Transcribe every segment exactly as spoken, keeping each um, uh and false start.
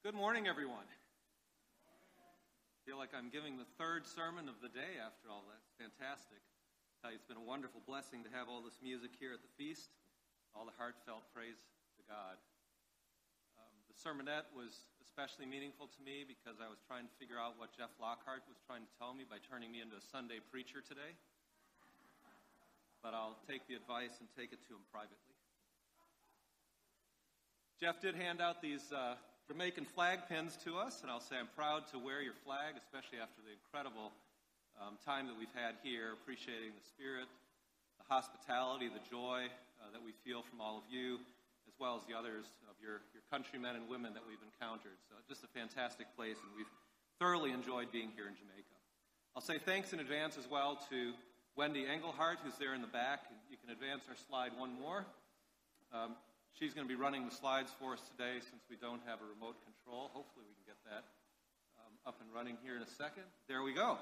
Good morning, everyone. I feel like I'm giving the third sermon of the day after all that. It's fantastic. Uh, it's been a wonderful blessing to have all this music here at the feast, all the heartfelt praise to God. Um, the sermonette was especially meaningful to me because I was trying to figure out what Jeff Lockhart was trying to tell me by turning me into a Sunday preacher today. But I'll take the advice and take it to him privately. Jeff did hand out these uh, Jamaican flag pins to us, and I'll say I'm proud to wear your flag, especially after the incredible um, time that we've had here, appreciating the spirit, the hospitality, the joy uh, that we feel from all of you, as well as the others of your, your countrymen and women that we've encountered. So just a fantastic place, and we've thoroughly enjoyed being here in Jamaica. I'll say thanks in advance as well to Wendy Engelhardt, who's there in the back. You can advance our slide one more. Um, She's going to be running the slides for us today since we don't have a remote control. Hopefully we can get that um, up and running here in a second. There we go.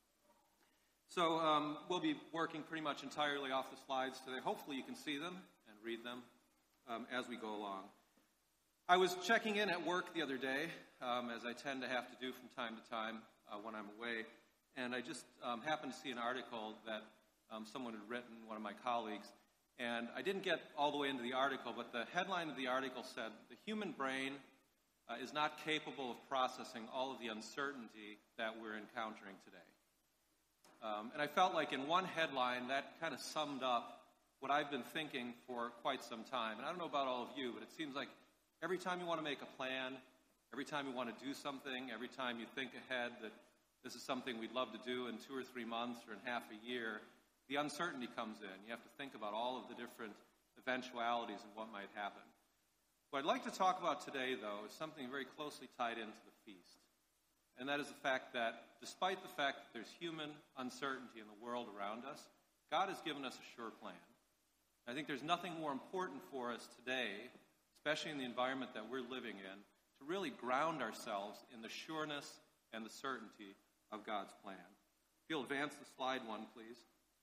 So um, we'll be working pretty much entirely off the slides today. Hopefully you can see them and read them um, as we go along. I was checking in at work the other day, um, as I tend to have to do from time to time uh, when I'm away, and I just um, happened to see an article that um, someone had written, one of my colleagues. And I didn't get all the way into the article, but the headline of the article said, the human brain uh, is not capable of processing all of the uncertainty that we're encountering today. Um, and I felt like in one headline, that kind of summed up what I've been thinking for quite some time. And I don't know about all of you, but it seems like every time you want to make a plan, every time you want to do something, every time you think ahead that this is something we'd love to do in two or three months or in half a year, the uncertainty comes in. You have to think about all of the different eventualities and what might happen. What I'd like to talk about today, though, is something very closely tied into the feast. And that is the fact that despite the fact that there's human uncertainty in the world around us, God has given us a sure plan. I think there's nothing more important for us today, especially in the environment that we're living in, to really ground ourselves in the sureness and the certainty of God's plan. If you'll advance the slide one, please.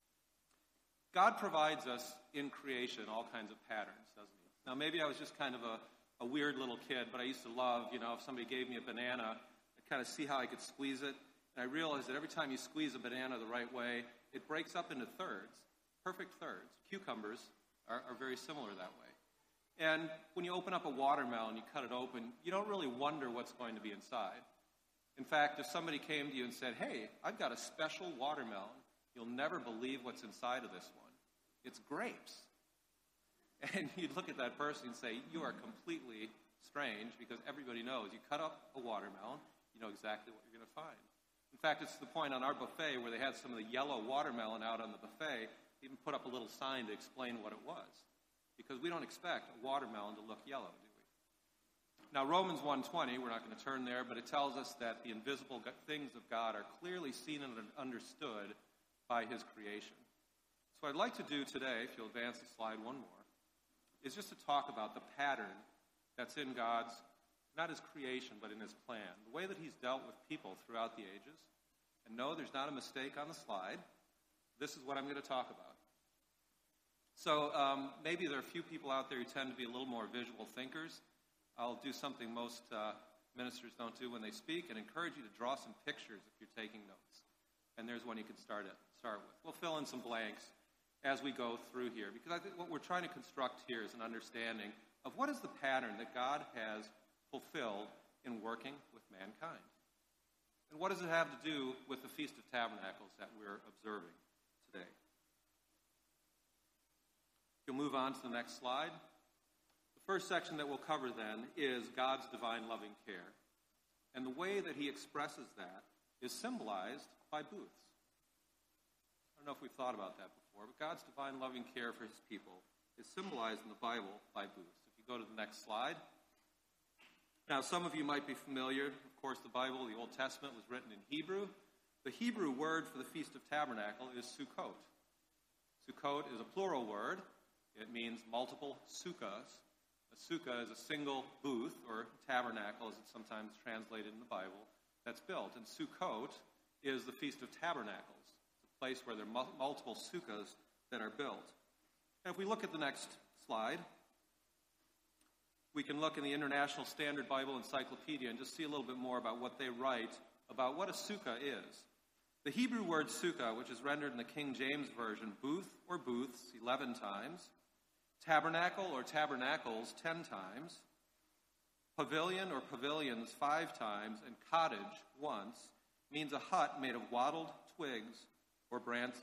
God provides us in creation all kinds of patterns, doesn't he? Now, maybe I was just kind of a, a weird little kid, but I used to love, you know, if somebody gave me a banana, I'd kind of see how I could squeeze it. And I realized that every time you squeeze a banana the right way, it breaks up into thirds, perfect thirds. Cucumbers are, are very similar that way. And when you open up a watermelon, you cut it open, you don't really wonder what's going to be inside. In fact, if somebody came to you and said, hey, I've got a special watermelon, you'll never believe what's inside of this one. It's grapes. And you'd look at that person and say, you are completely strange, because everybody knows you cut up a watermelon, you know exactly what you're going to find. In fact, it's to the point on our buffet where they had some of the yellow watermelon out on the buffet, even put up a little sign to explain what it was. Because we don't expect a watermelon to look yellow, do we? Now, Romans one twenty, we're not going to turn there, but it tells us that the invisible things of God are clearly seen and understood by his creation. So what I'd like to do today, if you'll advance the slide one more, is just to talk about the pattern that's in God's, not his creation, but in his plan. The way that he's dealt with people throughout the ages. And no, there's not a mistake on the slide. This is what I'm going to talk about. So um, maybe there are a few people out there who tend to be a little more visual thinkers. I'll do something most uh, ministers don't do when they speak, and encourage you to draw some pictures if you're taking notes. And there's one you can start at, start with. We'll fill in some blanks as we go through here, because I think what we're trying to construct here is an understanding of what is the pattern that God has fulfilled in working with mankind. And what does it have to do with the Feast of Tabernacles that we're observing today? You'll move on to the next slide. The first section that we'll cover then is God's divine loving care. And the way that he expresses that is symbolized by booths. I don't know if we've thought about that before, but God's divine loving care for his people is symbolized in the Bible by booths. If you go to the next slide. Now, some of you might be familiar. Of course, the Bible, the Old Testament, was written in Hebrew. The Hebrew word for the Feast of Tabernacle is Sukkot. Sukkot is a plural word. It means multiple sukkahs. A sukkah is a single booth, or tabernacle, as it's sometimes translated in the Bible, that's built. And Sukkot is the Feast of Tabernacles. It's a place where there are multiple sukkahs that are built. And if we look at the next slide, We can look in the International Standard Bible Encyclopedia and just see a little bit more about what they write about what a sukkah is. The Hebrew word sukkah, which is rendered in the King James Version, booth or booths, eleven times, tabernacle or tabernacles, ten times, pavilion or pavilions, five times, and cottage, once, means a hut made of wattled twigs or branches.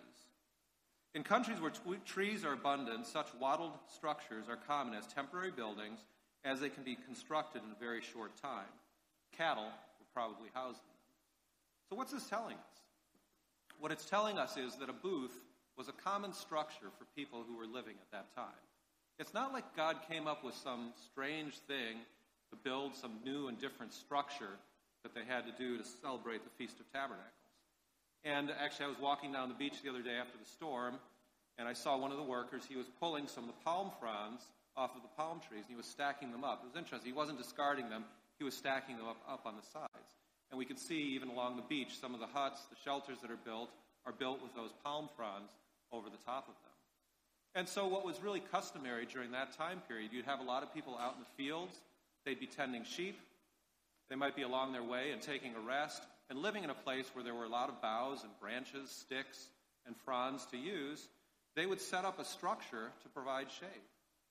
In countries where t- trees are abundant, such wattled structures are common as temporary buildings, as they can be constructed in a very short time. Cattle were probably housed in them. So what's this telling us? What it's telling us is that a booth was a common structure for people who were living at that time. It's not like God came up with some strange thing to build some new and different structure that they had to do to celebrate the Feast of Tabernacles. And actually, I was walking down the beach the other day after the storm, and I saw one of the workers. He was pulling some of the palm fronds off of the palm trees, and he was stacking them up. It was interesting. He wasn't discarding them. He was stacking them up, up on the sides. And we could see, even along the beach, some of the huts, the shelters that are built, are built with those palm fronds over the top of them. And so what was really customary during that time period, you'd have a lot of people out in the fields. They'd be tending sheep. They might be along their way and taking a rest and living in a place where there were a lot of boughs and branches, sticks, and fronds to use. They would set up a structure to provide shade.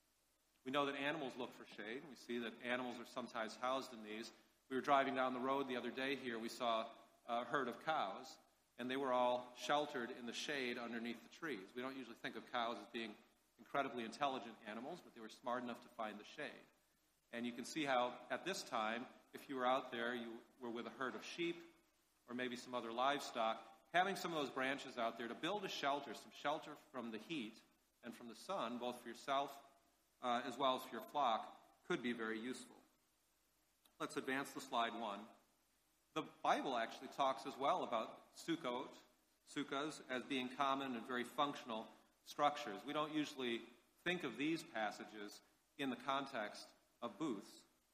We know that animals look for shade. We see that animals are sometimes housed in these. We were driving down the road the other day here. We saw a herd of cows, and they were all sheltered in the shade underneath the trees. We don't usually think of cows as being incredibly intelligent animals, but they were smart enough to find the shade. And you can see how, at this time, if you were out there, you were with a herd of sheep or maybe some other livestock, having some of those branches out there to build a shelter, some shelter from the heat and from the sun, both for yourself uh, as well as for your flock, could be very useful. Let's advance to slide one. The Bible actually talks as well about sukkot, sukkahs, as being common and very functional structures. We don't usually think of these passages in the context of booths.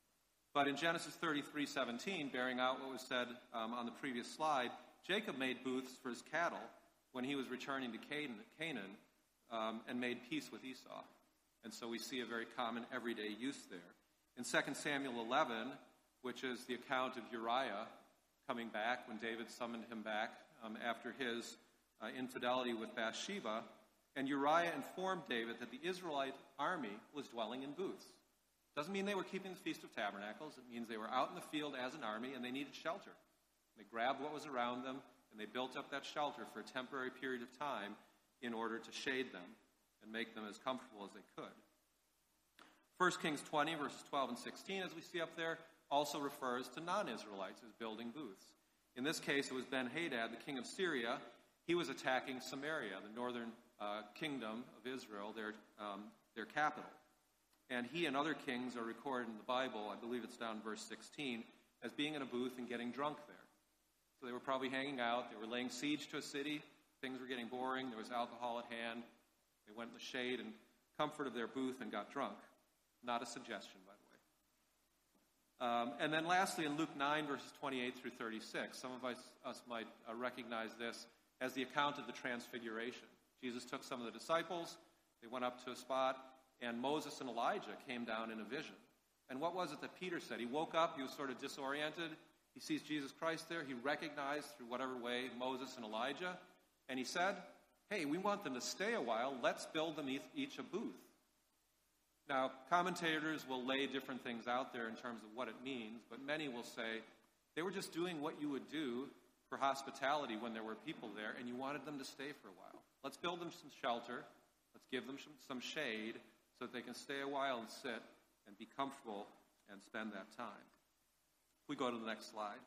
But in Genesis thirty-three seventeen, bearing out what was said um, on the previous slide, Jacob made booths for his cattle when he was returning to Canaan um, and made peace with Esau. And so we see a very common everyday use there. In Second Samuel eleven, which is the account of Uriah coming back when David summoned him back um, after his uh, infidelity with Bathsheba, and Uriah informed David that the Israelite army was dwelling in booths. Doesn't mean they were keeping the Feast of Tabernacles. It means they were out in the field as an army and they needed shelter. They grabbed what was around them and they built up that shelter for a temporary period of time in order to shade them and make them as comfortable as they could. First Kings twenty, verses twelve and sixteen, as we see up there, also refers to non-Israelites as building booths. In this case, it was Ben-Hadad, the king of Syria. He was attacking Samaria, the northern uh, kingdom of Israel, their, um, their capital. And he and other kings are recorded in the Bible, I believe it's down in verse sixteen, as being in a booth and getting drunk there. So they were probably hanging out. They were laying siege to a city. Things were getting boring. There was alcohol at hand. They went in the shade and comfort of their booth and got drunk. Not a suggestion, by the way. Um, and then lastly, in Luke nine, verses twenty-eight through thirty-six, some of us, us might uh, recognize this as the account of the Transfiguration. Jesus took some of the disciples. They went up to a spot, and Moses and Elijah came down in a vision. And what was it that Peter said? He woke up. He was sort of disoriented. He sees Jesus Christ there. He recognized through whatever way Moses and Elijah. And he said, hey, we want them to stay a while. Let's build them each a booth. Now, commentators will lay different things out there in terms of what it means, but many will say they were just doing what you would do for hospitality when there were people there, and you wanted them to stay for a while. Let's build them some shelter. Let's give them some, some shade so that they can stay a while and sit and be comfortable and spend that time. If we go to the next slide.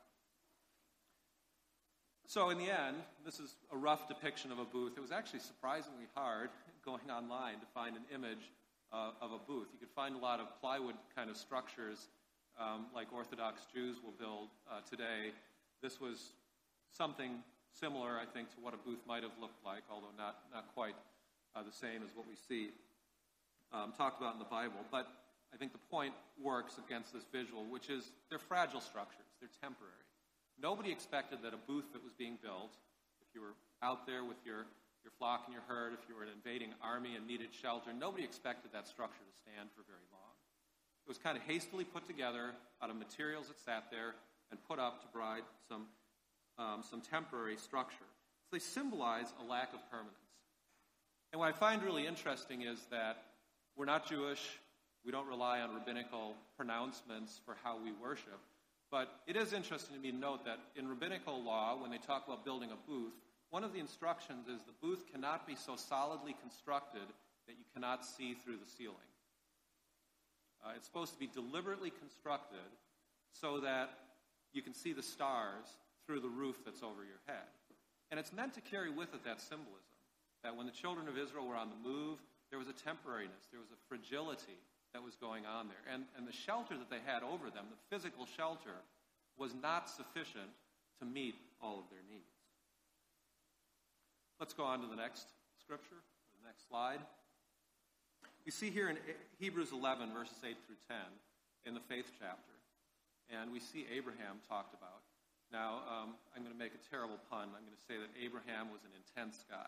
So in the end, this is a rough depiction of a booth. It was actually surprisingly hard going online to find an image uh, of a booth. You could find a lot of plywood kind of structures um, like Orthodox Jews will build uh, today. This was something similar, I think, to what a booth might have looked like, although not, not quite uh, the same as what we see um, talked about in the Bible. But I think the point works against this visual, which is they're fragile structures. They're temporary. Nobody expected that a booth that was being built, if you were out there with your, your flock and your herd, if you were an invading army and needed shelter, nobody expected that structure to stand for very long. It was kind of hastily put together out of materials that sat there and put up to provide some, um, some temporary structure. So they symbolize a lack of permanence. And what I find really interesting is that we're not Jewish. We don't rely on rabbinical pronouncements for how we worship. But it is interesting to me to note that in rabbinical law, when they talk about building a booth, one of the instructions is the booth cannot be so solidly constructed that you cannot see through the ceiling. Uh, it's supposed to be deliberately constructed so that you can see the stars through the roof that's over your head. And it's meant to carry with it that symbolism, that when the children of Israel were on the move, there was a temporariness, there was a fragility that was going on there. And, and the shelter that they had over them, the physical shelter, was not sufficient to meet all of their needs. Let's go on to the next scripture, the next slide. We see here in Hebrews eleven, verses eight through ten, in the faith chapter, and we see Abraham talked about. Now, um, I'm going to make a terrible pun. I'm going to say that Abraham was an intense guy.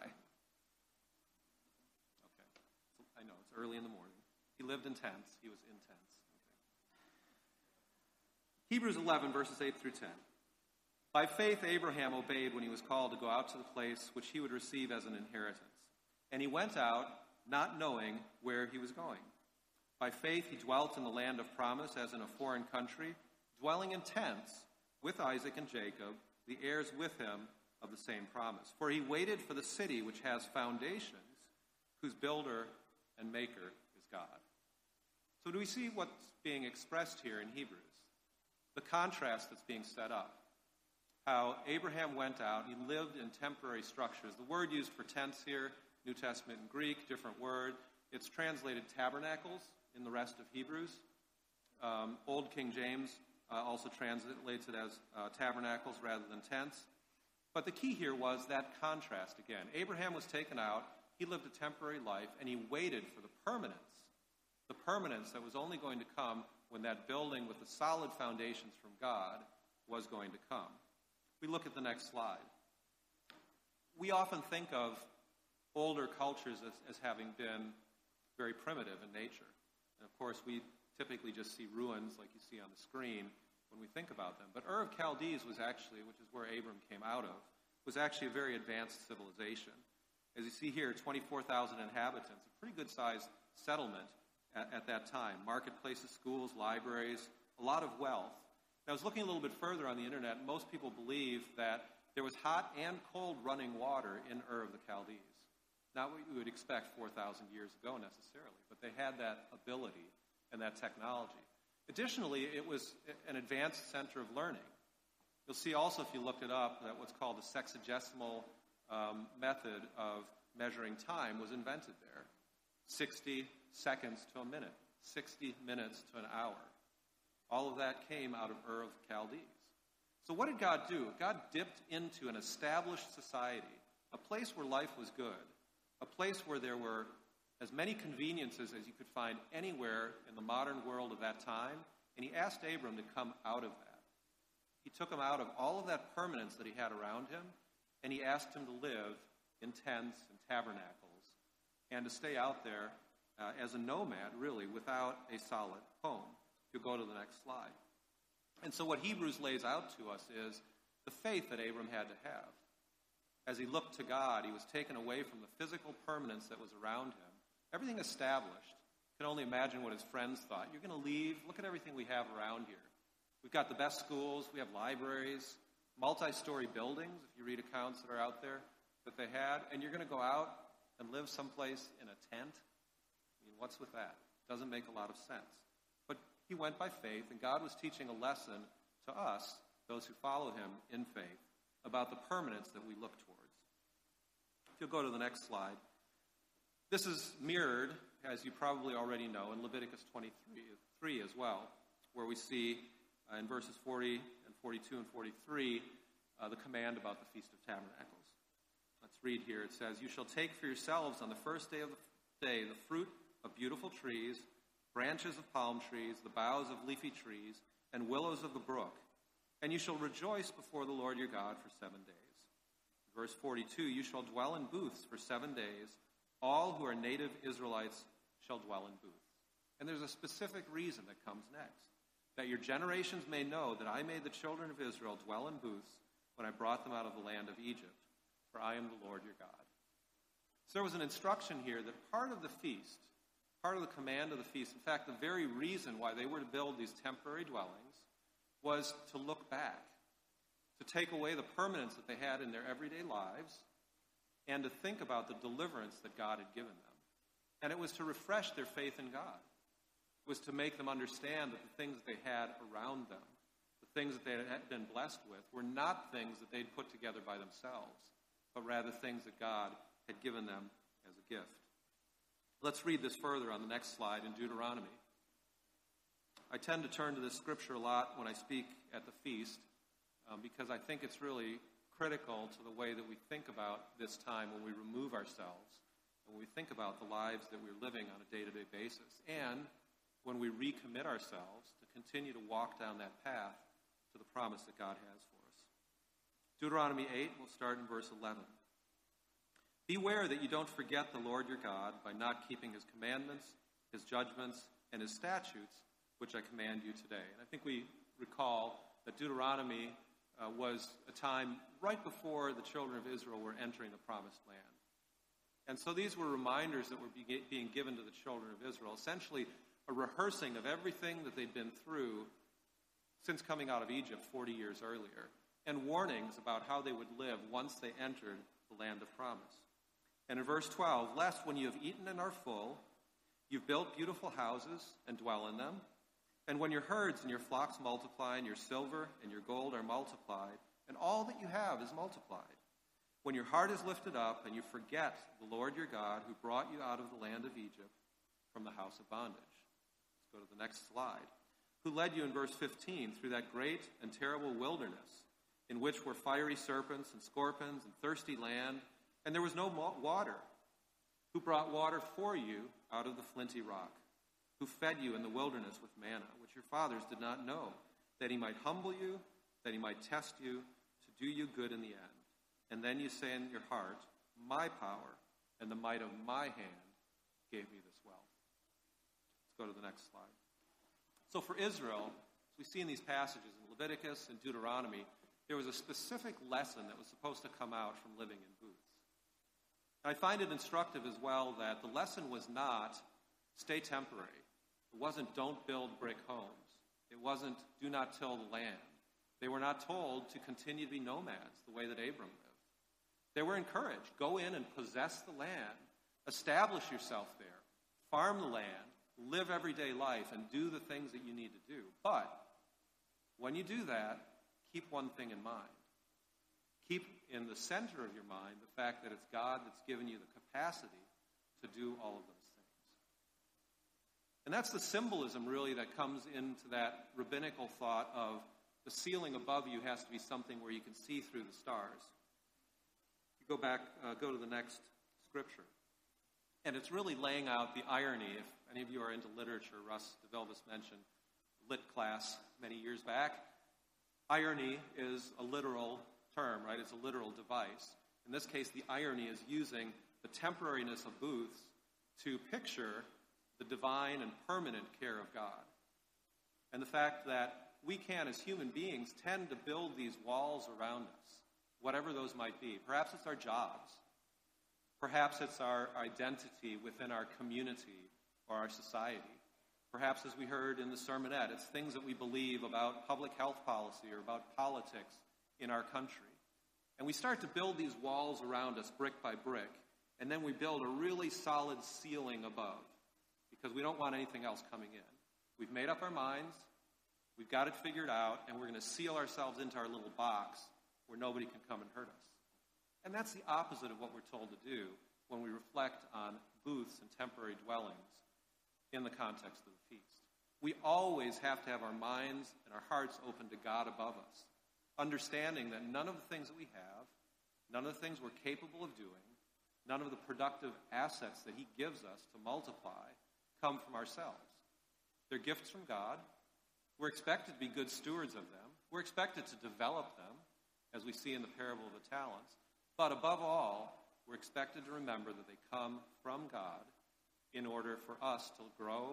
Okay. I know, it's early in the morning. He lived in tents. He was intense. Okay. Hebrews eleven, verses eight through ten. By faith, Abraham obeyed when he was called to go out to the place which he would receive as an inheritance. And he went out, not knowing where he was going. By faith, he dwelt in the land of promise as in a foreign country, dwelling in tents with Isaac and Jacob, the heirs with him of the same promise. For he waited for the city which has foundations, whose builder and maker is God. So do we see what's being expressed here in Hebrews? The contrast that's being set up. How Abraham went out, he lived in temporary structures. The word used for tents here, New Testament and Greek, different word. It's translated tabernacles in the rest of Hebrews. Um, Old King James uh, also translates it as uh, tabernacles rather than tents. But the key here was that contrast again. Abraham was taken out, he lived a temporary life, and he waited for the permanence. The permanence that was only going to come when that building with the solid foundations from God was going to come. We look at the next slide. We often think of older cultures as, as having been very primitive in nature. And of course, we typically just see ruins like you see on the screen when we think about them. But Ur of Chaldees was actually, which is where Abram came out of, was actually a very advanced civilization. As you see here, twenty-four thousand inhabitants, a pretty good-sized settlement at, at that time. Marketplaces, schools, libraries, a lot of wealth. I was looking a little bit further on the internet. Most people believe that there was hot and cold running water in Ur of the Chaldees. Not what you would expect four thousand years ago necessarily, but they had that ability and that technology. Additionally, it was an advanced center of learning. You'll see also, if you looked it up, that what's called the sexagesimal um, method of measuring time was invented there. sixty seconds to a minute, sixty minutes to an hour. All of that came out of Ur of the Chaldees. So what did God do? God dipped into an established society, a place where life was good, a place where there were as many conveniences as you could find anywhere in the modern world of that time, and he asked Abram to come out of that. He took him out of all of that permanence that he had around him, and he asked him to live in tents and tabernacles, and to stay out there uh, as a nomad, really, without a solid home. You'll go to the next slide. And so what Hebrews lays out to us is the faith that Abram had to have. As he looked to God, he was taken away from the physical permanence that was around him. Everything established. You can only imagine what his friends thought. You're going to leave? Look at everything we have around here. We've got the best schools. We have libraries, multi-story buildings, if you read accounts that are out there, that they had. And you're going to go out and live someplace in a tent? I mean, what's with that? Doesn't make a lot of sense. But he went by faith, and God was teaching a lesson to us, those who follow him in faith, about the permanence that we look towards. If you'll go to the next slide. This is mirrored, as you probably already know, in Leviticus twenty-three as well, where we see uh, in verses forty and forty-two and forty-three uh, the command about the Feast of Tabernacles. Let's read here. It says, "You shall take for yourselves on the first day of the day the fruit of beautiful trees, branches of palm trees, the boughs of leafy trees, and willows of the brook. And you shall rejoice before the Lord your God for seven days." Verse forty-two, "You shall dwell in booths for seven days. All who are native Israelites shall dwell in booths." And there's a specific reason that comes next. That your generations may know that I made the children of Israel dwell in booths when I brought them out of the land of Egypt, for I am the Lord your God. So there was an instruction here that part of the feast, part of the command of the feast, in fact, the very reason why they were to build these temporary dwellings was to look back, to take away the permanence that they had in their everyday lives, and to think about the deliverance that God had given them. And it was to refresh their faith in God. It was to make them understand that the things that they had around them, the things that they had been blessed with, were not things that they'd put together by themselves, but rather things that God had given them as a gift. Let's read this further on the next slide in Deuteronomy. I tend to turn to this scripture a lot when I speak at the feast, um, because I think it's really critical to the way that we think about this time when we remove ourselves, and when we think about the lives that we're living on a day-to-day basis, and when we recommit ourselves to continue to walk down that path to the promise that God has for us. Deuteronomy eight, we'll start in verse eleven. Beware that you don't forget the Lord your God by not keeping his commandments, his judgments, and his statutes, which I command you today. And I think we recall that Deuteronomy uh, was a time right before the children of Israel were entering the promised land. And so these were reminders that were be- being given to the children of Israel, essentially a rehearsing of everything that they'd been through since coming out of Egypt forty years earlier, and warnings about how they would live once they entered the land of promise. And in verse twelve, lest when you have eaten and are full, you've built beautiful houses and dwell in them, and when your herds and your flocks multiply, and your silver and your gold are multiplied, and all that you have is multiplied, when your heart is lifted up and you forget the Lord your God who brought you out of the land of Egypt from the house of bondage. Go to the next slide. Who led you in verse fifteen through that great and terrible wilderness in which were fiery serpents and scorpions and thirsty land, and there was no water. Who brought water for you out of the flinty rock. Who fed you in the wilderness with manna, which your fathers did not know, that he might humble you, that he might test you, to do you good in the end. And then you say in your heart, my power and the might of my hand gave me this wealth. Go to the next slide. So for Israel, as we see in these passages in Leviticus and Deuteronomy, there was a specific lesson that was supposed to come out from living in booths. And I find it instructive as well that the lesson was not stay temporary. It wasn't don't build brick homes. It wasn't do not till the land. They were not told to continue to be nomads the way that Abram lived. They were encouraged, go in and possess the land, establish yourself there, farm the land, live everyday life, and do the things that you need to do. But when you do that, keep one thing in mind. Keep in the center of your mind the fact that it's God that's given you the capacity to do all of those things. And that's the symbolism, really, that comes into that rabbinical thought of the ceiling above you has to be something where you can see through the stars. You go back, uh, go to the next scripture. And it's really laying out the irony. If any of you are into literature, Russ DeVilbiss mentioned lit class many years back. Irony is a literal term, right? It's a literal device. In this case, the irony is using the temporariness of booths to picture the divine and permanent care of God. And the fact that we can, as human beings, tend to build these walls around us, whatever those might be. Perhaps it's our jobs. Perhaps it's our identity within our community or our society. Perhaps, as we heard in the sermonette, it's things that we believe about public health policy or about politics in our country. And we start to build these walls around us brick by brick, and then we build a really solid ceiling above because we don't want anything else coming in. We've made up our minds, we've got it figured out, and we're going to seal ourselves into our little box where nobody can come and hurt us. And that's the opposite of what we're told to do when we reflect on booths and temporary dwellings in the context of the feast. We always have to have our minds and our hearts open to God above us, understanding that none of the things that we have, none of the things we're capable of doing, none of the productive assets that he gives us to multiply come from ourselves. They're gifts from God. We're expected to be good stewards of them. We're expected to develop them, as we see in the parable of the talents. But above all, we're expected to remember that they come from God in order for us to grow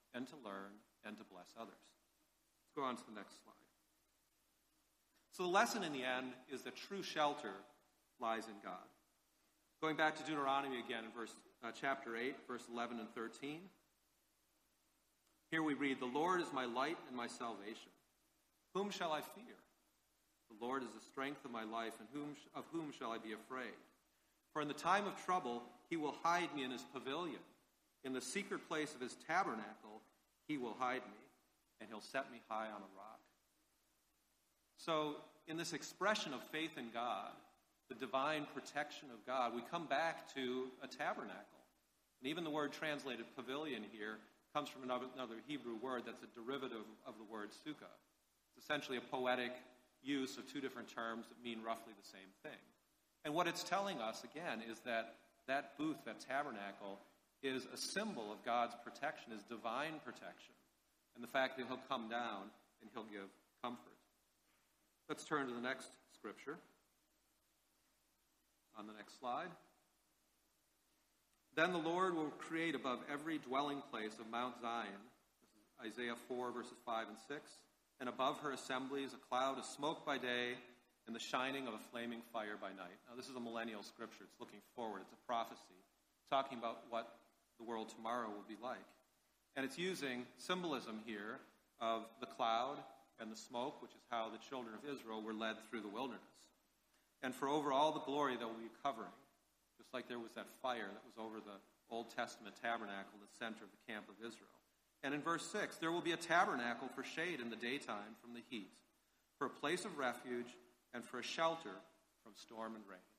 and to learn and to bless others. Let's go on to the next slide. So the lesson in the end is that true shelter lies in God. Going back to Deuteronomy again in verse uh, chapter eight, verse eleven and thirteen. Here we read, "The Lord is my light and my salvation. Whom shall I fear? The Lord is the strength of my life, and whom of whom shall I be afraid? For in the time of trouble he will hide me in his pavilion. In the secret place of his tabernacle he will hide me, and he'll set me high on a rock." So in this expression of faith in God, the divine protection of God, we come back to a tabernacle. And even the word translated pavilion here comes from another, another Hebrew word that's a derivative of the word sukkah. It's essentially a poetic use of two different terms that mean roughly the same thing. And what it's telling us, again, is that that booth, that tabernacle, is a symbol of God's protection, his divine protection, and the fact that he'll come down and he'll give comfort. Let's turn to the next scripture on the next slide. "Then the Lord will create above every dwelling place of Mount Zion," this is Isaiah four, verses five and six, "and above her assemblies a cloud of smoke by day and the shining of a flaming fire by night." Now, this is a millennial scripture. It's looking forward. It's a prophecy talking about what the world tomorrow will be like. And it's using symbolism here of the cloud and the smoke, which is how the children of Israel were led through the wilderness. And for over all the glory that will be covering, just like there was that fire that was over the Old Testament tabernacle, the center of the camp of Israel. And in verse six, "There will be a tabernacle for shade in the daytime from the heat, for a place of refuge, and for a shelter from storm and rain."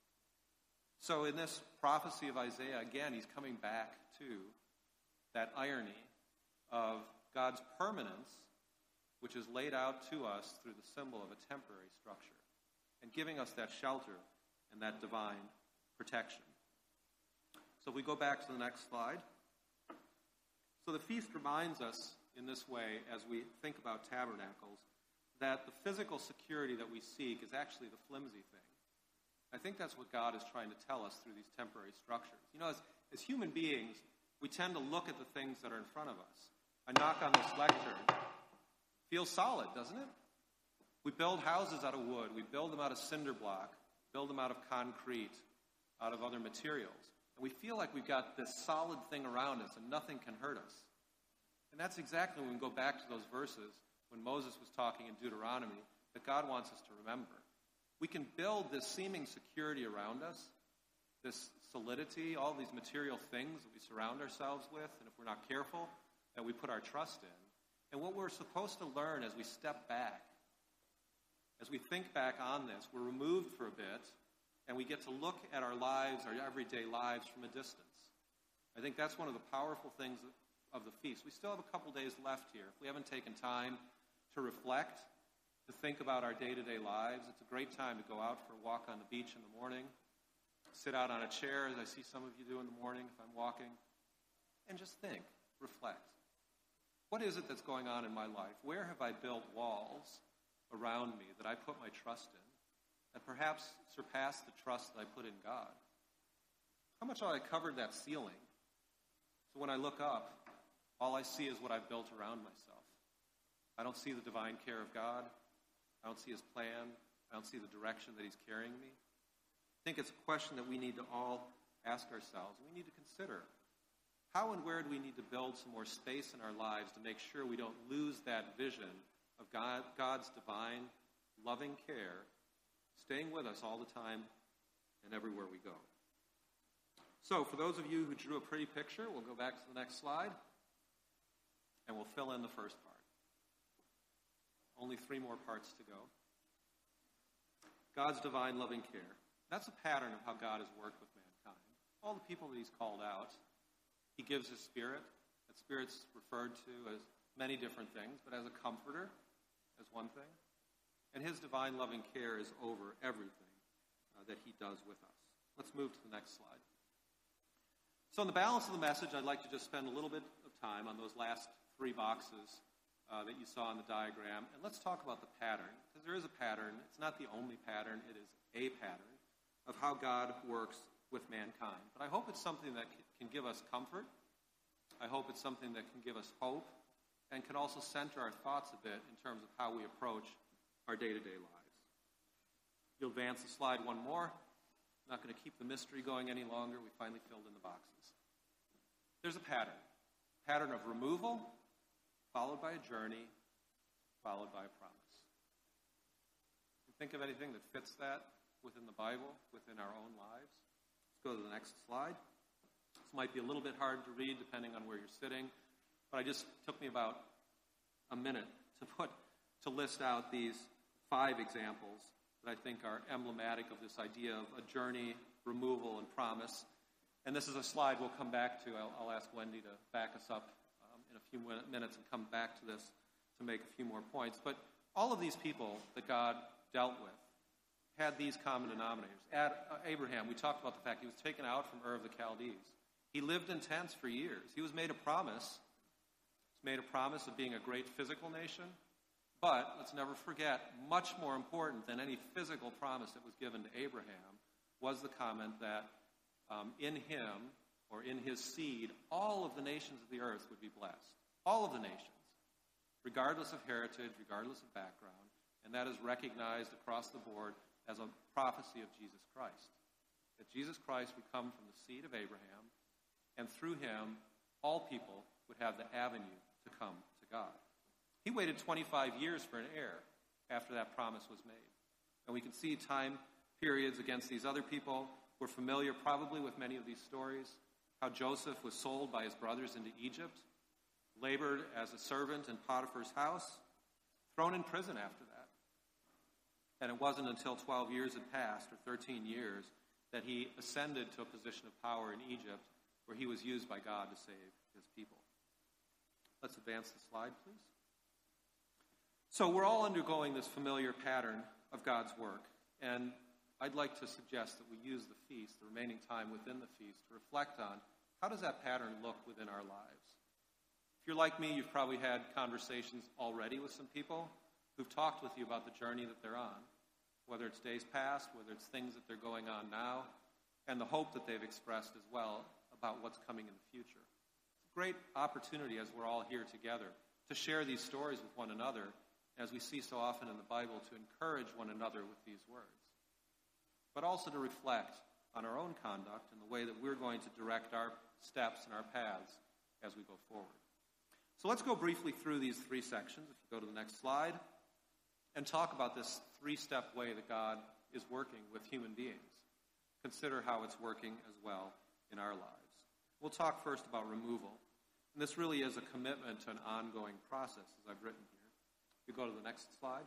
So in this prophecy of Isaiah, again, he's coming back to that irony of God's permanence, which is laid out to us through the symbol of a temporary structure, and giving us that shelter and that divine protection. So if we go back to the next slide. So the feast reminds us in this way, as we think about tabernacles, that the physical security that we seek is actually the flimsy thing. I think that's what God is trying to tell us through these temporary structures. You know, as, as human beings, we tend to look at the things that are in front of us. I knock on this lectern. Feels solid, doesn't it? We build houses out of wood. We build them out of cinder block, build them out of concrete, out of other materials. And we feel like we've got this solid thing around us and nothing can hurt us. And that's exactly when we go back to those verses when Moses was talking in Deuteronomy that God wants us to remember. We can build this seeming security around us, this solidity, all these material things that we surround ourselves with, and if we're not careful, that we put our trust in. And what we're supposed to learn as we step back, as we think back on this, we're removed for a bit, and we get to look at our lives, our everyday lives, from a distance. I think that's one of the powerful things of the feast. We still have a couple days left here. If we haven't taken time to reflect, to think about our day-to-day lives, it's a great time to go out for a walk on the beach in the morning, sit out on a chair, as I see some of you do in the morning if I'm walking, and just think, reflect. What is it that's going on in my life? Where have I built walls around me that I put my trust in, that perhaps surpass the trust that I put in God? How much have I covered that ceiling? So when I look up, all I see is what I've built around myself. I don't see the divine care of God. I don't see his plan. I don't see the direction that he's carrying me. I think it's a question that we need to all ask ourselves. We need to consider, how and where do we need to build some more space in our lives to make sure we don't lose that vision of God, God's divine, loving care, staying with us all the time and everywhere we go. So for those of you who drew a pretty picture, we'll go back to the next slide, and we'll fill in the first part. Only three more parts to go. God's divine loving care. That's a pattern of how God has worked with mankind. All the people that he's called out, he gives his Spirit. That Spirit's referred to as many different things, but as a comforter, as one thing. And his divine loving care is over everything uh, that he does with us. Let's move to the next slide. So in the balance of the message, I'd like to just spend a little bit of time on those last three boxes uh, that you saw in the diagram. And let's talk about the pattern, because there is a pattern. It's not the only pattern. It is a pattern of how God works with mankind. But I hope it's something that can give us comfort. I hope it's something that can give us hope and can also center our thoughts a bit in terms of how we approach our day-to-day lives. You'll advance the slide one more. I'm not going to keep the mystery going any longer. We finally filled in the boxes. There's a pattern. Pattern of removal, followed by a journey, followed by a promise. Can you think of anything that fits that within the Bible, within our own lives? Let's go to the next slide. This might be a little bit hard to read depending on where you're sitting, but it just took me about a minute to put to list out these five examples that I think are emblematic of this idea of a journey, removal, and promise. And this is a slide we'll come back to. I'll, I'll ask Wendy to back us up um, in a few minutes and come back to this to make a few more points. But all of these people that God dealt with had these common denominators. Ad, uh, Abraham, we talked about the fact he was taken out from Ur of the Chaldees. He lived in tents for years. He was made a promise. He was made a promise of being a great physical nation. But let's never forget, much more important than any physical promise that was given to Abraham was the comment that um, in him, or in his seed, all of the nations of the earth would be blessed. All of the nations, regardless of heritage, regardless of background. And that is recognized across the board as a prophecy of Jesus Christ. That Jesus Christ would come from the seed of Abraham, and through him, all people would have the avenue to come to God. He waited twenty-five years for an heir after that promise was made. And we can see time periods against these other people. We're familiar probably with many of these stories. How Joseph was sold by his brothers into Egypt, labored as a servant in Potiphar's house, thrown in prison after that. And it wasn't until twelve years had passed, or thirteen years, that he ascended to a position of power in Egypt where he was used by God to save his people. Let's advance the slide, please. So we're all undergoing this familiar pattern of God's work, and I'd like to suggest that we use the feast, the remaining time within the feast, to reflect on how does that pattern look within our lives. If you're like me, you've probably had conversations already with some people who've talked with you about the journey that they're on, whether it's days past, whether it's things that they're going on now, and the hope that they've expressed as well about what's coming in the future. It's a great opportunity as we're all here together to share these stories with one another, as we see so often in the Bible, to encourage one another with these words, but also to reflect on our own conduct and the way that we're going to direct our steps and our paths as we go forward. So let's go briefly through these three sections, if you go to the next slide, and talk about this three-step way that God is working with human beings. Consider how it's working as well in our lives. We'll talk first about removal. And this really is a commitment to an ongoing process, as I've written here. You go to the next slide.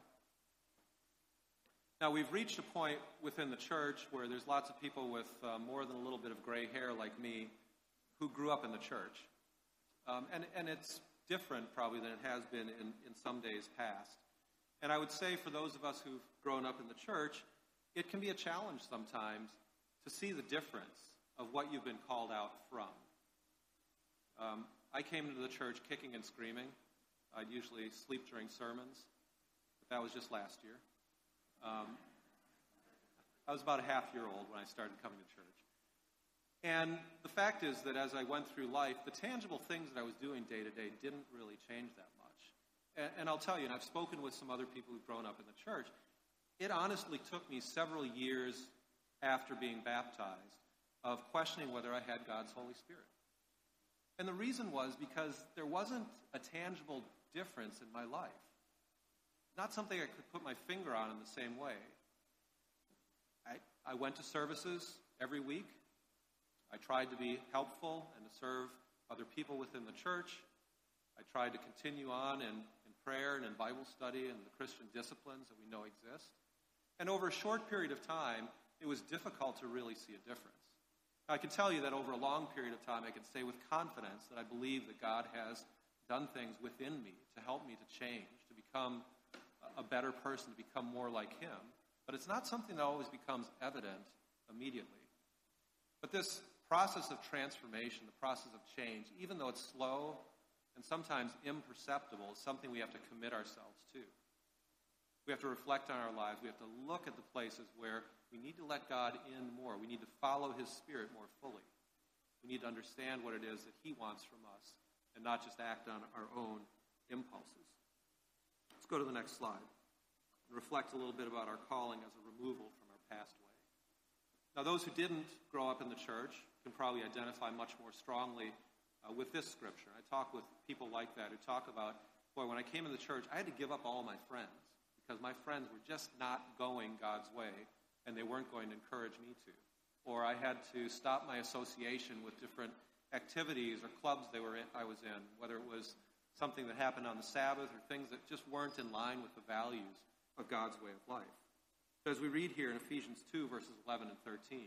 Now, we've reached a point within the church where there's lots of people with uh, more than a little bit of gray hair like me who grew up in the church. Um, and, and it's different probably than it has been in, in some days past. And I would say for those of us who've grown up in the church, it can be a challenge sometimes to see the difference of what you've been called out from. Um, I came into the church kicking and screaming. I'd usually sleep during sermons, but that was just last year. Um, I was about a half year old when I started coming to church. And the fact is that as I went through life, the tangible things that I was doing day to day didn't really change that much. And, and I'll tell you, and I've spoken with some other people who've grown up in the church, it honestly took me several years after being baptized of questioning whether I had God's Holy Spirit. And the reason was because there wasn't a tangible difference in my life. Not something I could put my finger on in the same way. I, I went to services every week. I tried to be helpful and to serve other people within the church. I tried to continue on in, in prayer and in Bible study and the Christian disciplines that we know exist. And over a short period of time, it was difficult to really see a difference. I can tell you that over a long period of time, I can say with confidence that I believe that God has done things within me to help me to change, to become a better person, to become more like Him. But it's not something that always becomes evident immediately. But this process of transformation, the process of change, even though it's slow and sometimes imperceptible, is something we have to commit ourselves to. We have to reflect on our lives. We have to look at the places where we need to let God in more. We need to follow His Spirit more fully. We need to understand what it is that He wants from us and not just act on our own impulses. Let's go to the next slide and reflect a little bit about our calling as a removal from our past way. Now, those who didn't grow up in the church can probably identify much more strongly uh, with this scripture. I talk with people like that who talk about, boy, when I came in the church, I had to give up all my friends because my friends were just not going God's way, and they weren't going to encourage me to. Or I had to stop my association with different activities or clubs they were in, I was in, whether it was something that happened on the Sabbath or things that just weren't in line with the values of God's way of life. So as we read here in Ephesians two, verses eleven and thirteen,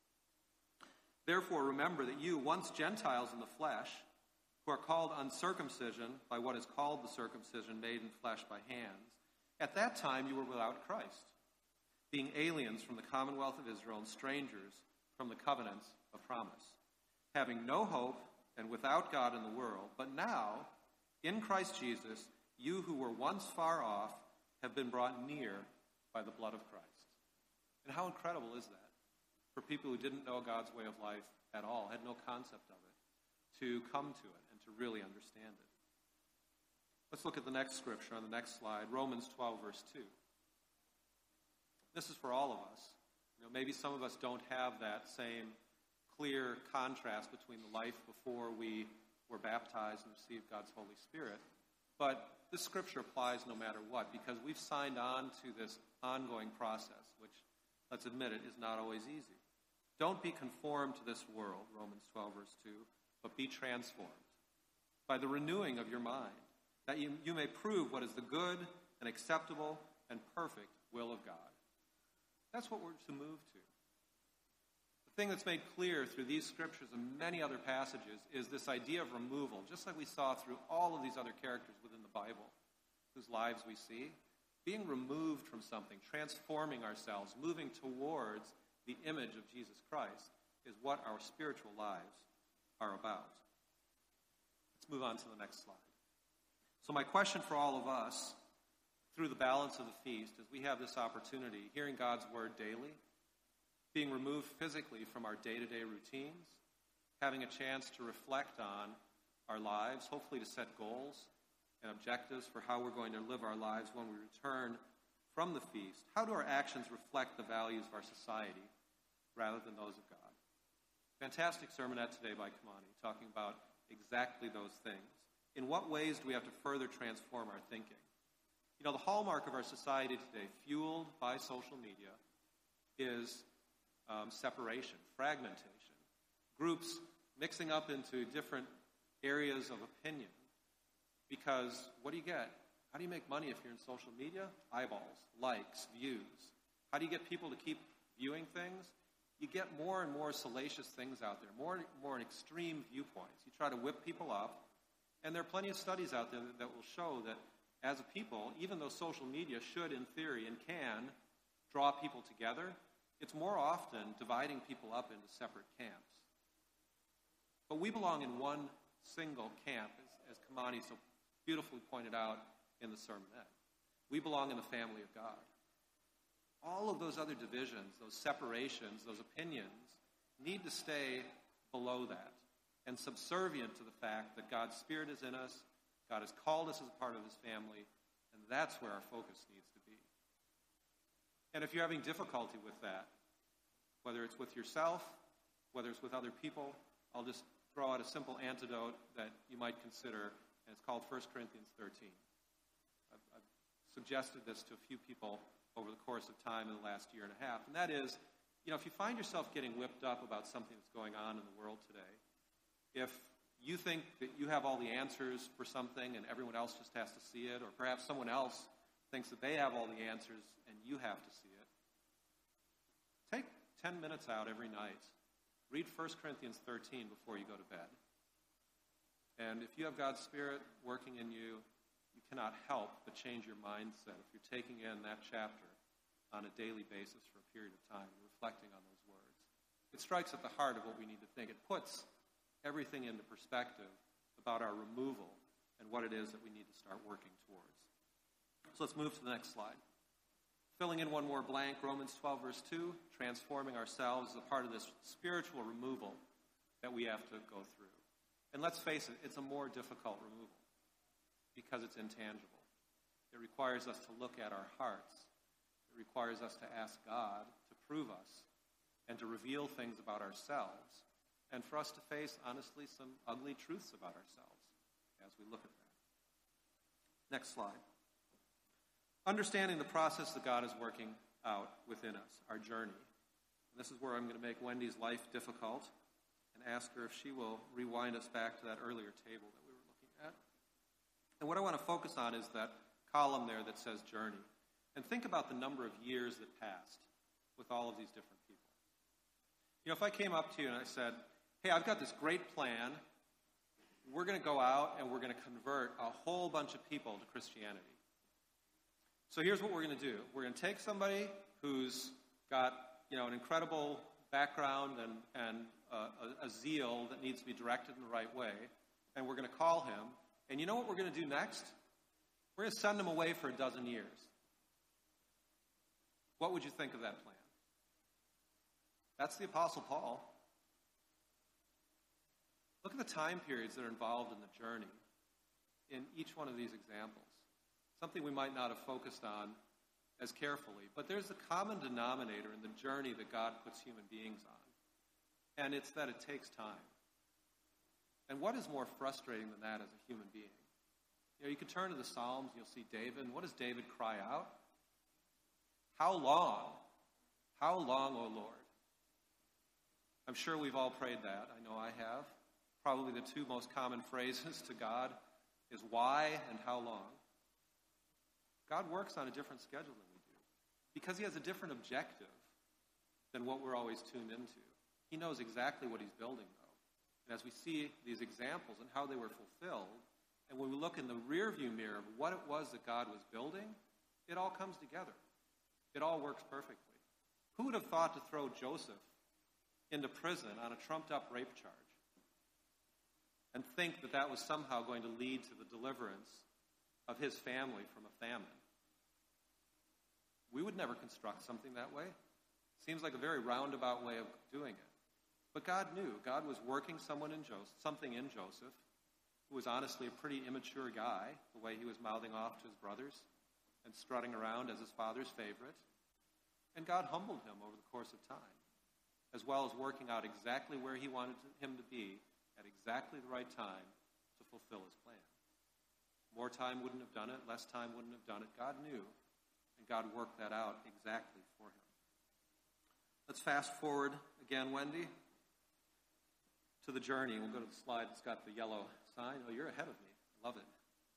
therefore remember that you, once Gentiles in the flesh, who are called uncircumcision by what is called the circumcision made in flesh by hands, at that time you were without Christ, being aliens from the commonwealth of Israel and strangers from the covenants of promise, having no hope and without God in the world. But now, in Christ Jesus, you who were once far off have been brought near by the blood of Christ. And how incredible is that for people who didn't know God's way of life at all, had no concept of it, to come to it and to really understand it. Let's look at the next scripture on the next slide, Romans twelve, verse two. This is for all of us. You know, maybe some of us don't have that same clear contrast between the life before we were baptized and received God's Holy Spirit. But this scripture applies no matter what, because we've signed on to this ongoing process, which, let's admit it, is not always easy. Don't be conformed to this world, Romans twelve, verse two, but be transformed by the renewing of your mind, that you, you may prove what is the good and acceptable and perfect will of God. That's what we're to move to. The thing that's made clear through these scriptures and many other passages is this idea of removal, just like we saw through all of these other characters within the Bible, whose lives we see. Being removed from something, transforming ourselves, moving towards the image of Jesus Christ is what our spiritual lives are about. Let's move on to the next slide. So my question for all of us through the balance of the feast is we have this opportunity, hearing God's word daily, being removed physically from our day-to-day routines, having a chance to reflect on our lives, hopefully to set goals and objectives for how we're going to live our lives when we return from the feast. How do our actions reflect the values of our society rather than those of God? Fantastic sermonette today by Kamani, talking about exactly those things. In what ways do we have to further transform our thinking? You know, the hallmark of our society today, fueled by social media, is um, separation, fragmentation, groups mixing up into different areas of opinion. Because what do you get? How do you make money if you're in social media? Eyeballs, likes, views. How do you get people to keep viewing things? You get more and more salacious things out there, more and more extreme viewpoints. You try to whip people up, and there are plenty of studies out there that, that will show that as a people, even though social media should, in theory, and can draw people together, it's more often dividing people up into separate camps. But we belong in one single camp, as, as Kamani so beautifully pointed out in the sermonette. We belong in the family of God. All of those other divisions, those separations, those opinions, need to stay below that and subservient to the fact that God's Spirit is in us, God has called us as a part of his family, and that's where our focus needs to be. And if you're having difficulty with that, whether it's with yourself, whether it's with other people, I'll just throw out a simple antidote that you might consider, and it's called First Corinthians thirteen. I've, I've suggested this to a few people over the course of time in the last year and a half, and that is, you know, if you find yourself getting whipped up about something that's going on in the world today, if you think that you have all the answers for something and everyone else just has to see it, or perhaps someone else thinks that they have all the answers and you have to see it, take ten minutes out every night. Read First Corinthians thirteen before you go to bed. And if you have God's Spirit working in you, you cannot help but change your mindset if you're taking in that chapter on a daily basis for a period of time and reflecting on those words. It strikes at the heart of what we need to think. It puts everything into perspective about our removal and what it is that we need to start working towards. So let's move to the next slide. Filling in one more blank, Romans twelve, verse two, transforming ourselves is a part of this spiritual removal that we have to go through. And let's face it, it's a more difficult removal. because it's intangible. It requires us to look at our hearts. It requires us to ask God to prove us and to reveal things about ourselves, and for us to face, honestly, some ugly truths about ourselves as we look at that. Next slide. Understanding the process that God is working out within us, our journey. And this is where I'm going to make Wendy's life difficult and ask her if she will rewind us back to that earlier table that we were looking at. And what I want to focus on is that column there that says journey. And think about the number of years that passed with all of these different people. You know, if I came up to you and I said, hey, I've got this great plan. We're going to go out and we're going to convert a whole bunch of people to Christianity. So here's what we're going to do. We're going to take somebody who's got, you know, an incredible background and, and uh, a, a zeal that needs to be directed in the right way, and we're going to call him. And you know what we're going to do next? We're going to send him away for a dozen years. What would you think of that plan? That's the Apostle Paul. Look at the time periods that are involved in the journey in each one of these examples. Something we might not have focused on as carefully. But there's a common denominator in the journey that God puts human beings on. And it's that it takes time. And what is more frustrating than that as a human being? You know, you can turn to the Psalms, you'll see David, and what does David cry out? How long? How long, O Lord? I'm sure we've all prayed that. I know I have. Probably the two most common phrases to God is why and how long. God works on a different schedule than we do because he has a different objective than what we're always tuned into. He knows exactly what he's building, though. And as we see these examples and how they were fulfilled, and when we look in the rearview mirror of what it was that God was building, it all comes together. It all works perfectly. Who would have thought to throw Joseph into prison on a trumped-up rape charge and think that that was somehow going to lead to the deliverance of his family from a famine? We would never construct something that way. Seems like a very roundabout way of doing it. But God knew. God was working someone in Joseph, something in Joseph, who was honestly a pretty immature guy, the way he was mouthing off to his brothers and strutting around as his father's favorite. And God humbled him over the course of time, as well as working out exactly where he wanted him to be at exactly the right time to fulfill his plan. More time wouldn't have done it. Less time wouldn't have done it. God knew, and God worked that out exactly for him. Let's fast forward again, Wendy, to the journey. We'll go to the slide that's got the yellow sign. Oh, you're ahead of me. I love it.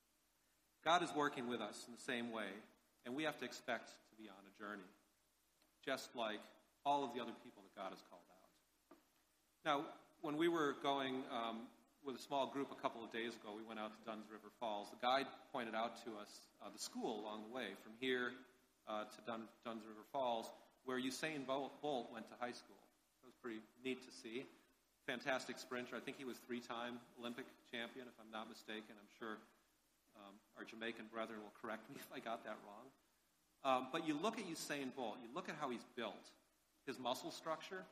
God is working with us in the same way, and we have to expect to be on a journey, just like all of the other people that God has called out. Now, when we were going um, with a small group a couple of days ago, we went out to Dunn's River Falls. The guide pointed out to us uh, the school along the way, from here uh, to Dun- Dunn's River Falls, where Usain Bolt went to high school. It was pretty neat to see. Fantastic sprinter. I think he was three-time Olympic champion, if I'm not mistaken. I'm sure um, our Jamaican brethren will correct me if I got that wrong. Um, but you look at Usain Bolt, you look at how he's built, his muscle structure.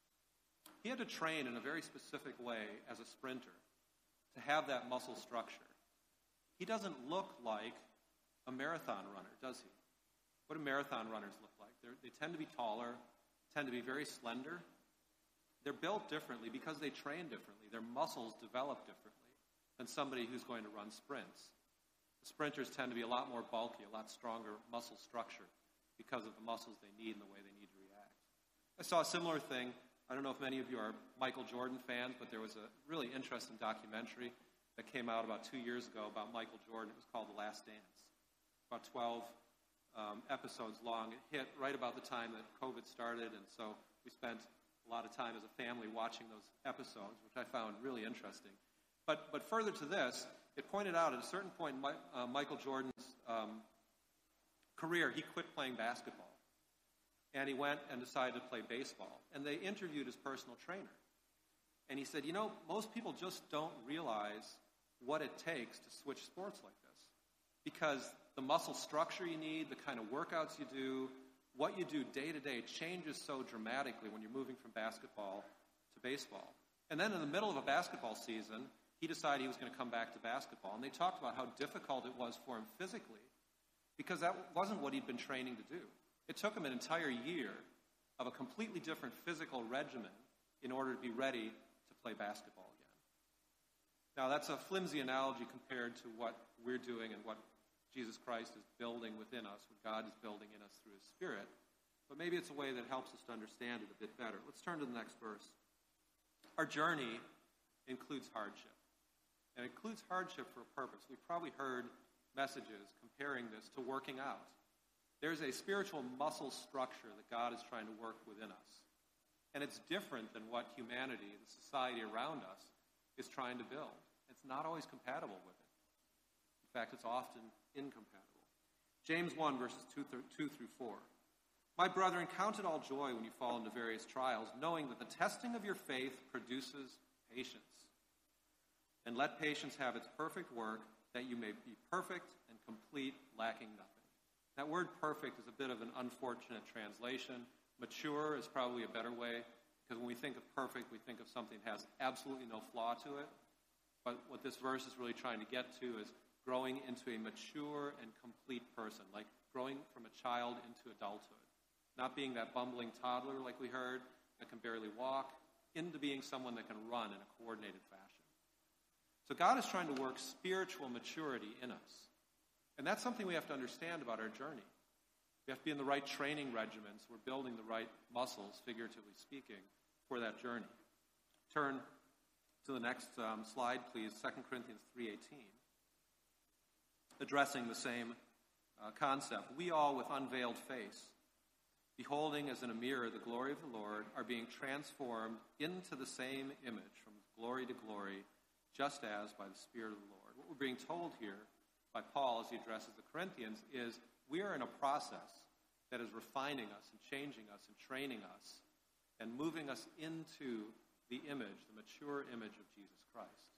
He had to train in a very specific way as a sprinter to have that muscle structure. He doesn't look like a marathon runner, does he? What do marathon runners look like? They're, they tend to be taller, tend to be very slender. They're built differently because they train differently. Their muscles develop differently than somebody who's going to run sprints. The sprinters tend to be a lot more bulky, a lot stronger muscle structure because of the muscles they need and the way they need to react. I saw a similar thing. I don't know if many of you are Michael Jordan fans, but there was a really interesting documentary that came out about two years ago about Michael Jordan. It was called The Last Dance. About twelve um, episodes long. It hit right about the time that COVID started, and so we spent a lot of time as a family watching those episodes, which I found really interesting. But but further to this, it pointed out at a certain point in My, uh, Michael Jordan's um, career, he quit playing basketball. And he went and decided to play baseball. And they interviewed his personal trainer. And he said, you know, most people just don't realize what it takes to switch sports like this. Because the muscle structure you need, the kind of workouts you do, what you do day to day changes so dramatically when you're moving from basketball to baseball. And then in the middle of a basketball season, he decided he was going to come back to basketball. And they talked about how difficult it was for him physically because that wasn't what he'd been training to do. It took him an entire year of a completely different physical regimen in order to be ready to play basketball again. Now, that's a flimsy analogy compared to what we're doing and what Jesus Christ is building within us, what God is building in us through his Spirit. But maybe it's a way that helps us to understand it a bit better. Let's turn to the next verse. Our journey includes hardship. And it includes hardship for a purpose. We've probably heard messages comparing this to working out. There's a spiritual muscle structure that God is trying to work within us. And it's different than what humanity, the society around us, is trying to build. It's not always compatible with it. In fact, it's often incompatible. James one, verses two through four. My brethren, count it all joy when you fall into various trials, knowing that the testing of your faith produces patience. And let patience have its perfect work, that you may be perfect and complete, lacking nothing. That word perfect is a bit of an unfortunate translation. Mature is probably a better way, because when we think of perfect, we think of something that has absolutely no flaw to it. But what this verse is really trying to get to is growing into a mature and complete person, like growing from a child into adulthood. Not being that bumbling toddler, like we heard, that can barely walk, into being someone that can run in a coordinated fashion. So God is trying to work spiritual maturity in us. And that's something we have to understand about our journey. We have to be in the right training regimens. We're building the right muscles, figuratively speaking, for that journey. Turn to the next um, slide, please, Second Corinthians three eighteen. Addressing the same uh, concept. We all, with unveiled face, beholding as in a mirror the glory of the Lord, are being transformed into the same image from glory to glory, just as by the Spirit of the Lord. What we're being told here by Paul as he addresses the Corinthians is we are in a process that is refining us and changing us and training us and moving us into the image, the mature image of Jesus Christ.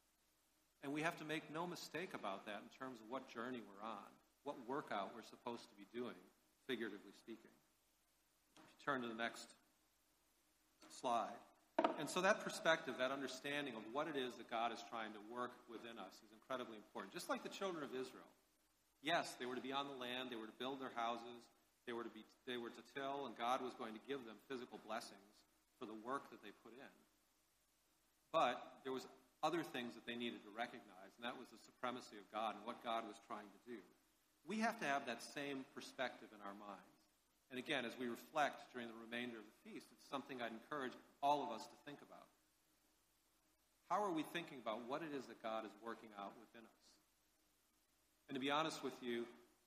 And we have to make no mistake about that in terms of what journey we're on, what workout we're supposed to be doing, figuratively speaking. If you turn to the next slide. And so that perspective, that understanding of what it is that God is trying to work within us is incredibly important. Just like the children of Israel. Yes, they were to be on the land, they were to build their houses, they were to be they were to till, and God was going to give them physical blessings for the work that they put in. But there was other things that they needed to recognize, and that was the supremacy of God and what God was trying to do. We have to have that same perspective in our minds. And again, as we reflect during the remainder of the feast, it's something I'd encourage all of us to think about. How are we thinking about what it is that God is working out within us? And to be honest with you,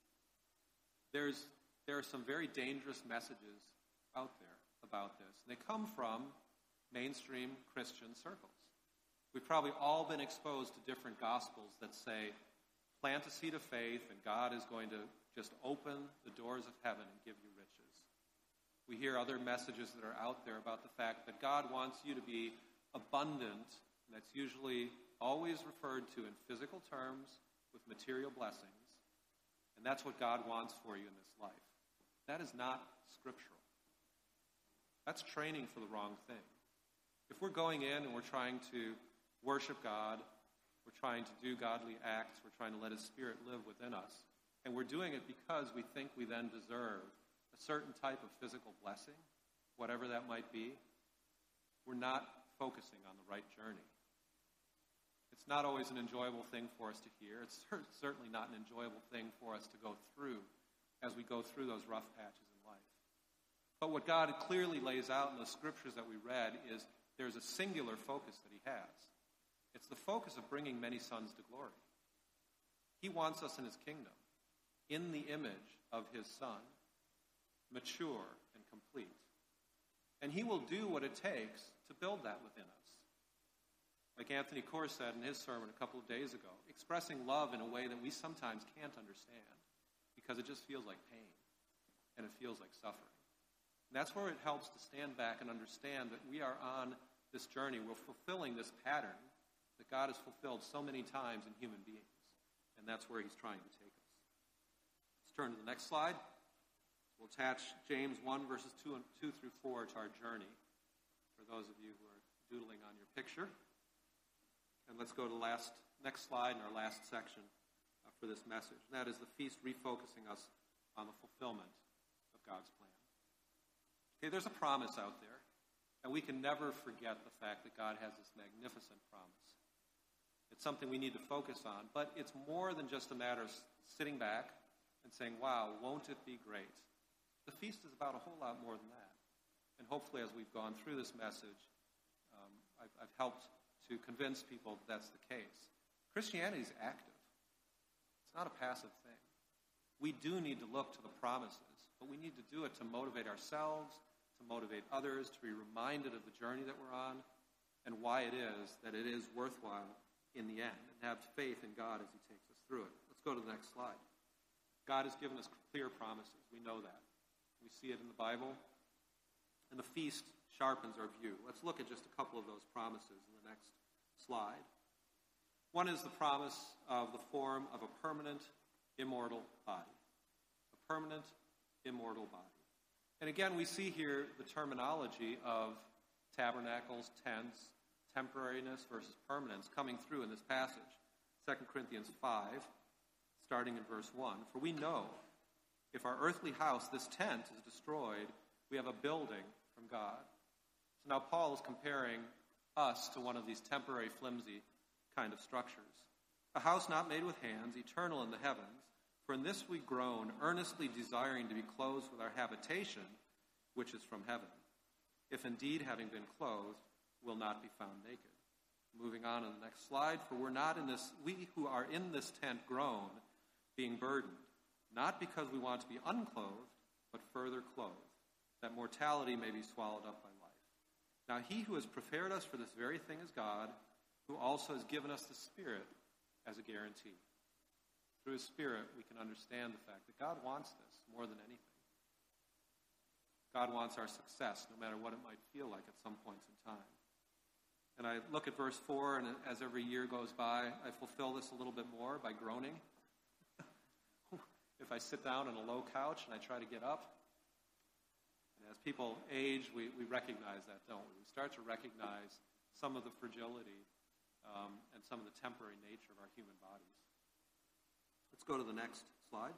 there's there are some very dangerous messages out there about this. And they come from mainstream Christian circles. We've probably all been exposed to different gospels that say, plant a seed of faith and God is going to just open the doors of heaven and give you riches. We hear other messages that are out there about the fact that God wants you to be abundant, and that's usually always referred to in physical terms with material blessings, and that's what God wants for you in this life. That is not scriptural. That's training for the wrong thing. If we're going in and we're trying to worship God, we're trying to do godly acts, we're trying to let His Spirit live within us, and we're doing it because we think we then deserve a certain type of physical blessing, whatever that might be, we're not focusing on the right journey. It's not always an enjoyable thing for us to hear. It's certainly not an enjoyable thing for us to go through as we go through those rough patches in life. But what God clearly lays out in the scriptures that we read is there's a singular focus that He has. It's the focus of bringing many sons to glory. He wants us in His kingdom, in the image of His Son, mature and complete. And He will do what it takes to build that within us. Like Anthony Corr said in his sermon a couple of days ago, expressing love in a way that we sometimes can't understand because it just feels like pain and it feels like suffering. And that's where it helps to stand back and understand that we are on this journey. We're fulfilling this pattern that God has fulfilled so many times in human beings. And that's where He's trying to take us. Let's turn to the next slide. We'll attach James one, verses two, and two through four to our journey, for those of you who are doodling on your picture. And let's go to the last, next slide in our last section uh, for this message. And that is the feast refocusing us on the fulfillment of God's plan. Okay, there's a promise out there, and we can never forget the fact that God has this magnificent promise. It's something we need to focus on, but it's more than just a matter of sitting back and saying, wow, won't it be great? The feast is about a whole lot more than that. And hopefully as we've gone through this message, um, I've, I've helped to convince people that that's the case. Christianity is active. It's not a passive thing. We do need to look to the promises, but we need to do it to motivate ourselves, to motivate others, to be reminded of the journey that we're on, and why it is that it is worthwhile in the end, and have faith in God as he takes us through it. Let's go to the next slide. God has given us clear promises. We know that. We see it in the Bible. And the feast sharpens our view. Let's look at just a couple of those promises in the next slide. One is the promise of the form of a permanent, immortal body. A permanent, immortal body. And again, we see here the terminology of tabernacles, tents, temporariness versus permanence coming through in this passage. Second Corinthians five, starting in verse one. For we know, if our earthly house, this tent, is destroyed, we have a building from God. So now Paul is comparing us to one of these temporary, flimsy kind of structures. A house not made with hands, eternal in the heavens. For in this we groan, earnestly desiring to be clothed with our habitation, which is from heaven. If indeed, having been clothed, will not be found naked. Moving on to the next slide. For we're not in this, we who are in this tent groan, being burdened, not because we want to be unclothed, but further clothed, that mortality may be swallowed up by life. Now he who has prepared us for this very thing is God, who also has given us the Spirit as a guarantee. Through his Spirit, we can understand the fact that God wants this more than anything. God wants our success, no matter what it might feel like at some points in time. And I look at verse four, and as every year goes by, I fulfill this a little bit more by groaning. If I sit down on a low couch and I try to get up, and as people age, we, we recognize that, don't we? We start to recognize some of the fragility um, and some of the temporary nature of our human bodies. Let's go to the next slide.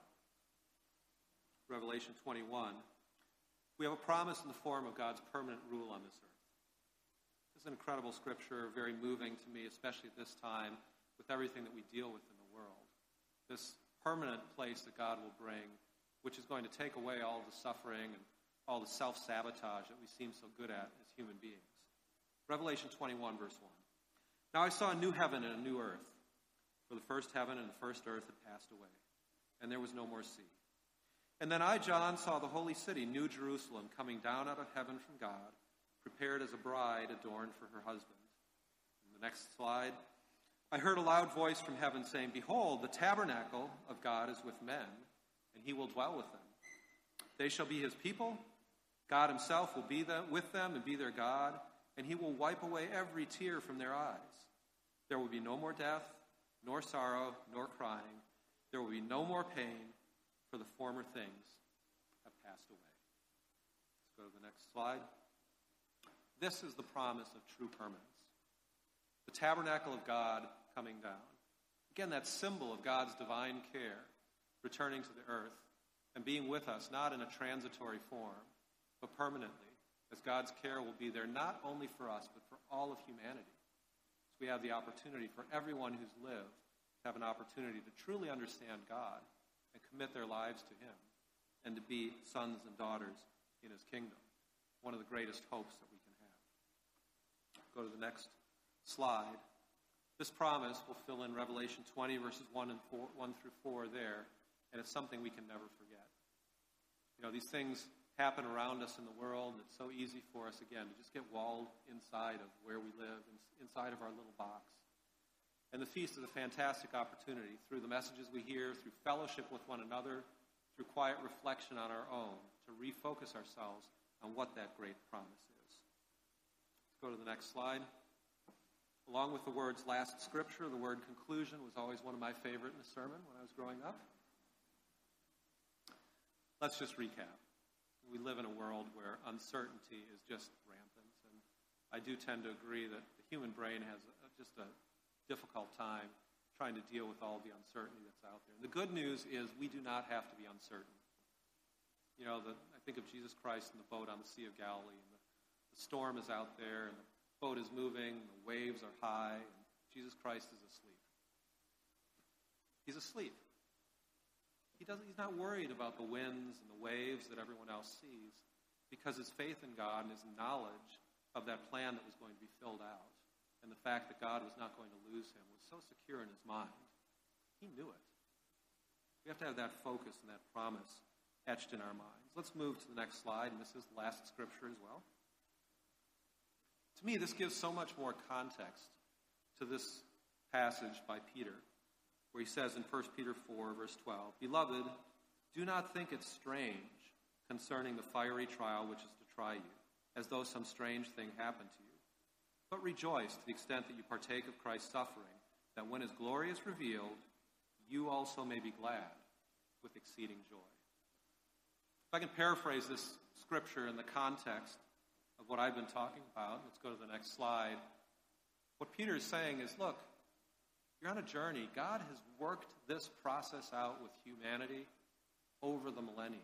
Revelation twenty-one. We have a promise in the form of God's permanent rule on this earth. This is an incredible scripture, very moving to me, especially at this time, with everything that we deal with in the world. This permanent place that God will bring, which is going to take away all the suffering and all the self-sabotage that we seem so good at as human beings. Revelation twenty-one, verse one. Now I saw a new heaven and a new earth, for the first heaven and the first earth had passed away, and there was no more sea. And then I, John, saw the holy city, New Jerusalem, coming down out of heaven from God, prepared as a bride adorned for her husband. In the next slide, I heard a loud voice from heaven saying, Behold, the tabernacle of God is with men, and he will dwell with them. They shall be his people. God himself will be them, with them and be their God, and he will wipe away every tear from their eyes. There will be no more death, nor sorrow, nor crying. There will be no more pain, for the former things have passed away. Let's go to the next slide. This is the promise of true permanence. The tabernacle of God coming down. Again, that symbol of God's divine care, returning to the earth and being with us, not in a transitory form, but permanently, as God's care will be there not only for us, but for all of humanity. So we have the opportunity for everyone who's lived to have an opportunity to truly understand God and commit their lives to him and to be sons and daughters in his kingdom. One of the greatest hopes that we can have. Go to the next slide. This promise will fill in Revelation twenty, verses one and four, one through four there, and it's something we can never forget. You know, these things happen around us in the world, and it's so easy for us, again, to just get walled inside of where we live, inside of our little box. And the feast is a fantastic opportunity through the messages we hear, through fellowship with one another, through quiet reflection on our own, to refocus ourselves on what that great promise is. Let's go to the next slide. Along with the words last scripture, the word conclusion was always one of my favorite in a sermon when I was growing up. Let's just recap. We live in a world where uncertainty is just rampant, and I do tend to agree that the human brain has a, just a difficult time trying to deal with all the uncertainty that's out there. And the good news is we do not have to be uncertain. You know, the, I think of Jesus Christ in the boat on the Sea of Galilee, and the, the storm is out there, and the boat is moving, and the waves are high, and Jesus Christ is asleep. He's asleep. He doesn't, he's not worried about the winds and the waves that everyone else sees, because his faith in God and his knowledge of that plan that was going to be filled out, and the fact that God was not going to lose him, was so secure in his mind. He knew it. We have to have that focus and that promise etched in our minds. Let's move to the next slide, and this is the last scripture as well. To me, this gives so much more context to this passage by Peter, where he says in First Peter four, verse twelve, "Beloved, do not think it strange concerning the fiery trial which is to try you, as though some strange thing happened to you. But rejoice to the extent that you partake of Christ's suffering, that when his glory is revealed, you also may be glad with exceeding joy." If I can paraphrase this scripture in the context of what I've been talking about, let's go to the next slide. What Peter is saying is, look, you're on a journey. God has worked this process out with humanity over the millennia.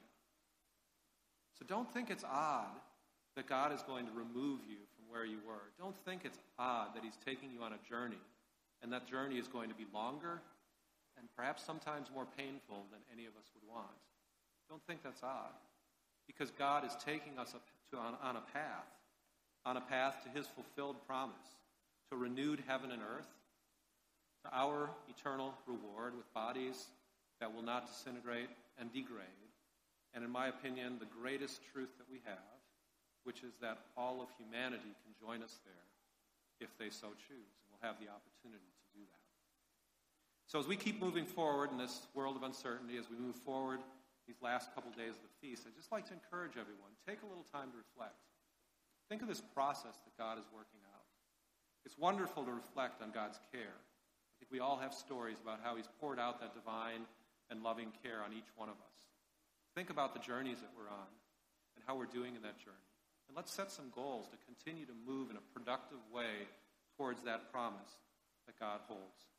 So don't think it's odd that God is going to remove you from where you were. Don't think it's odd that he's taking you on a journey, and that journey is going to be longer and perhaps sometimes more painful than any of us would want. Don't think that's odd, because God is taking us up to, on, on a path, on a path to his fulfilled promise, to renewed heaven and earth, to our eternal reward with bodies that will not disintegrate and degrade, and in my opinion, the greatest truth that we have, which is that all of humanity can join us there if they so choose, and will have the opportunity to do that. So as we keep moving forward in this world of uncertainty, as we move forward these last couple days of the feast, I'd just like to encourage everyone, take a little time to reflect. Think of this process that God is working out. It's wonderful to reflect on God's care. I think we all have stories about how he's poured out that divine and loving care on each one of us. Think about the journeys that we're on and how we're doing in that journey. And let's set some goals to continue to move in a productive way towards that promise that God holds.